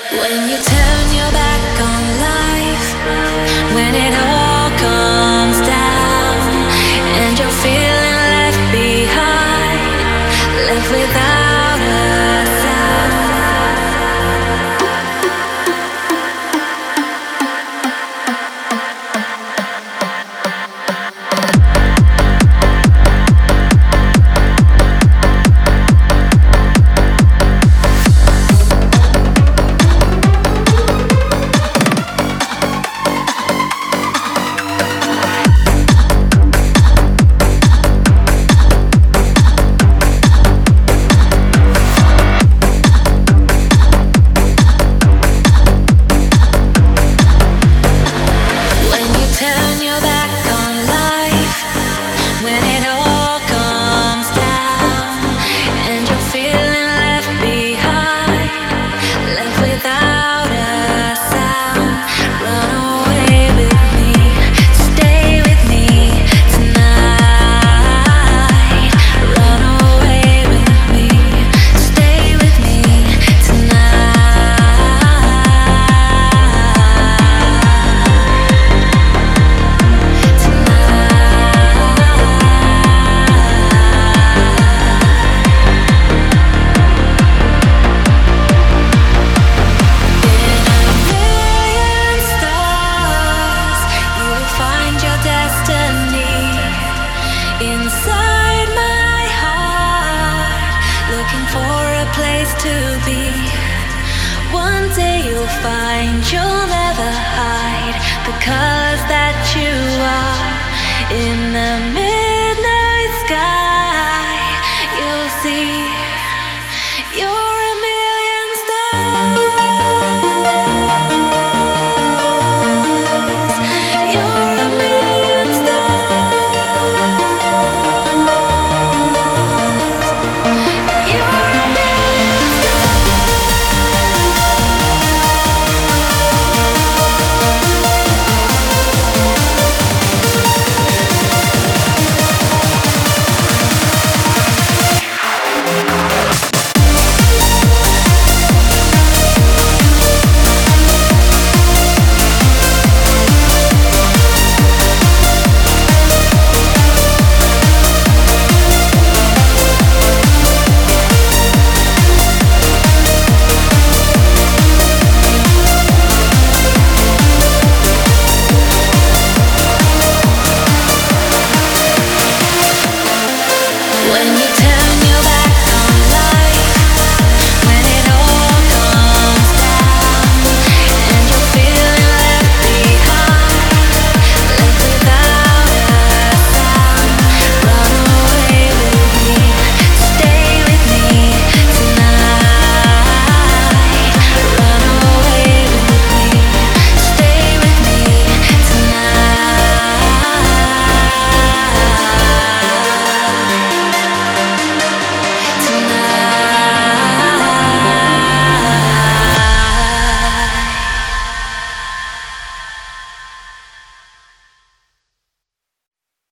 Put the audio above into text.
When you turn your back on life, when it all comes down, and you're feeling left behind, left without a sound. Turn your back on life when it all comes down and you're feeling left behind, left without a sound. Run away with me, stay with me tonight. Run away with me, stay with me tonight. Inside my heart, looking for a place to be. One day you'll find you'll never hide the colors that you are in the middle.